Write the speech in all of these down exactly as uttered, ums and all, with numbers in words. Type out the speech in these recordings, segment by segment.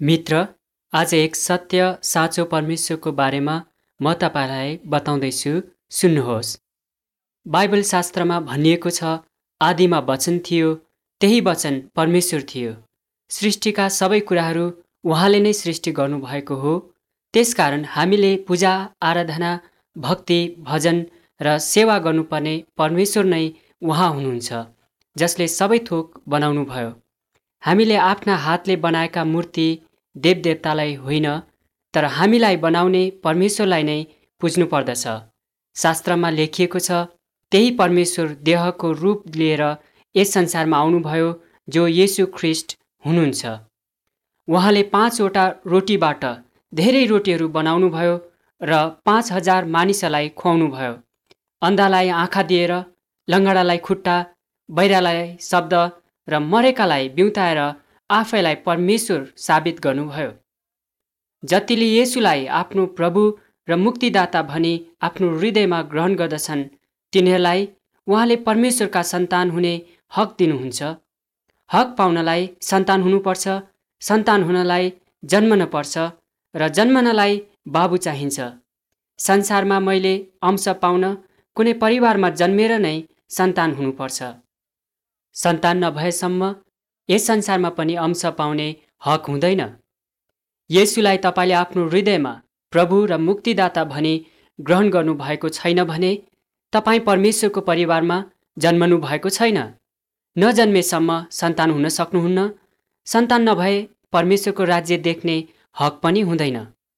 मित्र, आज एक सत्य साँचो परमेश्वरको बारेमा म तपाईँलाई बताउँदैछु, सुन्नुहोस्। बाइबल शास्त्रमा भनिएको छ, आदिमा वचन थियो, त्यही वचन परमेश्वर थियो। सृष्टिका सबै कुराहरू उहाँले नै सृष्टि गर्नुभएको हो। त्यसकारण हामीले पूजा, आराधना, भक्ति, भजन र सेवा गर्नुपर्ने परमेश्वर नै उहाँ हुनुहुन्छ, जसले सबै थोक बनाउनुभयो। हामीले आफ्ना हातले बनाएका मूर्ति, देवदेवतालाई होइन, तर हामीलाई बनाउने परमेश्वरलाई नै पुज्नु पर्दछ। शास्त्रमा लेखिएको छ, त्यही परमेश्वर देहको रूप लिएर यस संसारमा आउनुभयो, जो येशू ख्रिस्ट हुनुहुन्छ। उहाँले पाँचवटा रोटीबाट धेरै रोटीहरू बनाउनुभयो र पाँच हजार मानिसलाई खुवाउनुभयो। अन्धालाई आँखा दिएर, लङ्गडालाई खुट्टा, बहिरालाई शब्द र मरेकालाई बिउताएर आफैलाई परमेश्वर साबित गर्नुभयो। जतिले येशूलाई आफ्नो प्रभु र मुक्तिदाता भनी आफ्नो हृदयमा ग्रहण गर्दछन्, तिनीहरूलाई उहाँले परमेश्वरका सन्तान हुने हक दिनुहुन्छ। हक पाउनलाई सन्तान हुनुपर्छ, सन्तान हुनलाई जन्मन पर्छ र जन्मनलाई बाबु चाहिन्छ। संसारमा मैले अंश पाउन कुनै परिवारमा जन्मेर नै सन्तान हुनुपर्छ। सन्तान नभएसम्म यस संसारमा पनि अंश पाउने हक हुँदैन। येशूलाई तपाईँले आफ्नो हृदयमा प्रभु र मुक्तिदाता भनी ग्रहण गर्नुभएको छैन भने तपाईँ परमेश्वरको परिवारमा जन्मनु भएको छैन। नजन्मेसम्म सन्तान हुन सक्नुहुन्न। सन्तान नभए परमेश्वरको राज्य देख्ने हक पनि हुँदैन।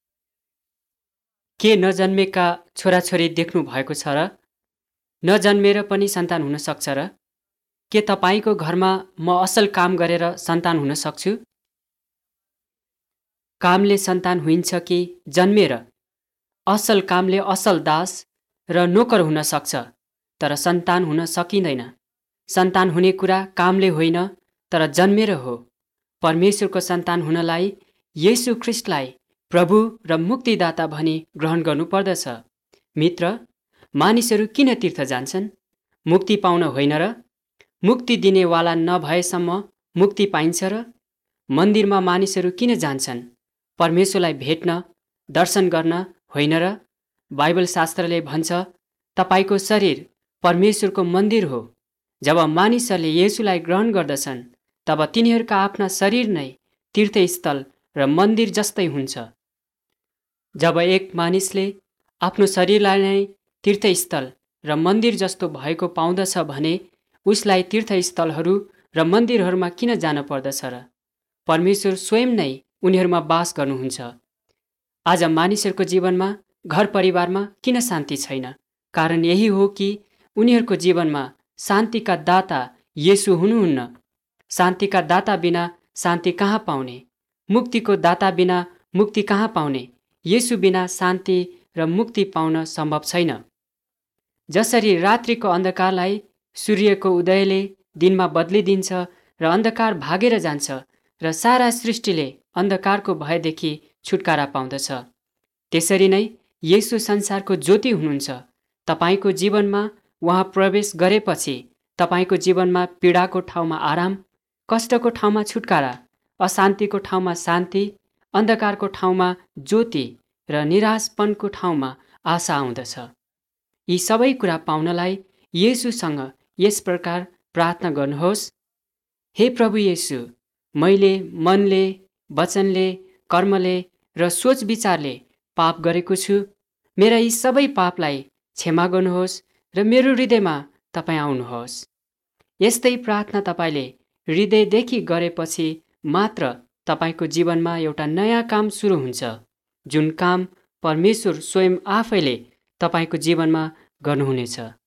के नजन्मेका छोराछोरी देख्नु भएको छ र? नजन्मेर पनि सन्तान हुन सक्छ र? के तपाईँको घरमा म असल काम गरेर सन्तान हुन सक्छु? कामले सन्तान हुइन्छ कि जन्मेर? असल कामले असल दास र नोकर हुन सक्छ, तर सन्तान हुन सकिँदैन। सन्तान हुने कुरा कामले होइन, तर जन्मेर हो। परमेश्वरको सन्तान हुनलाई येशू ख्रिस्टलाई प्रभु र मुक्तिदाता भनी ग्रहण गर्नुपर्दछ। मित्र, मानिसहरू किन तीर्थ जान्छन्? मुक्ति पाउन होइन र? मुक्ति दिनेवाला नभएसम्म मुक्ति पाइन्छ र? मन्दिरमा मानिसहरू किन जान्छन्? परमेश्वरलाई भेट्न, दर्शन गर्न होइन र? बाइबल शास्त्रले भन्छ, तपाईको शरीर परमेश्वरको मन्दिर हो। जब मानिसहरूले येशूलाई ग्रहण गर्दछन्, तब तिनीहरूका आफ्ना शरीर नै तीर्थस्थल र मन्दिर जस्तै हुन्छ। जब एक मानिसले आफ्नो शरीरलाई नै तीर्थस्थल र मन्दिर जस्तो भएको पाउँदछ भने उसलाई तीर्थस्थलहरू र मन्दिरहरूमा किन जान पर्दछ र? परमेश्वर स्वयं नै उनीहरूमा बास गर्नुहुन्छ। आज मानिसहरूको जीवनमा, घर परिवारमा किन शान्ति छैन? कारण यही हो कि उनीहरूको जीवनमा शान्तिका दाता येशू हुनुहुन्न। शान्तिका दाता बिना शान्ति कहाँ पाउने? मुक्तिको दाता बिना मुक्ति कहाँ पाउने? येशू बिना शान्ति र मुक्ति पाउन सम्भव छैन। जसरी रात्रिको अन्धकारलाई सूर्यको उदयले दिनमा बदलिदिन्छ र अन्धकार भागेर जान्छ र सारा सृष्टिले अन्धकारको भयदेखि छुटकारा पाउँदछ, त्यसरी नै येशू संसारको ज्योति हुनुहुन्छ। तपाईको जीवनमा उहाँ प्रवेश गरेपछि तपाईको जीवनमा पीडाको ठाउँमा आराम, कष्टको ठाउँमा छुटकारा, अशान्तिको ठाउँमा शान्ति, अन्धकारको ठाउँमा ज्योति र निराशपनको ठाउँमा आशा आउँदछ। यी सबै कुरा पाउनलाई येशूसँग यस प्रकार प्रार्थना गर्नुहोस्। हे प्रभु येशू, मैले मनले, वचनले, कर्मले र सोच विचारले पाप गरेको छु। मेरा यी सबै पापलाई क्षमा गर्नुहोस् र मेरो हृदयमा तपाईँ आउनुहोस्। यस्तै प्रार्थना तपाईँले हृदयदेखि गरेपछि मात्र तपाईँको जीवनमा एउटा नयाँ काम सुरु हुन्छ, जुन काम परमेश्वर स्वयं आफैले तपाईँको जीवनमा गर्नुहुनेछ।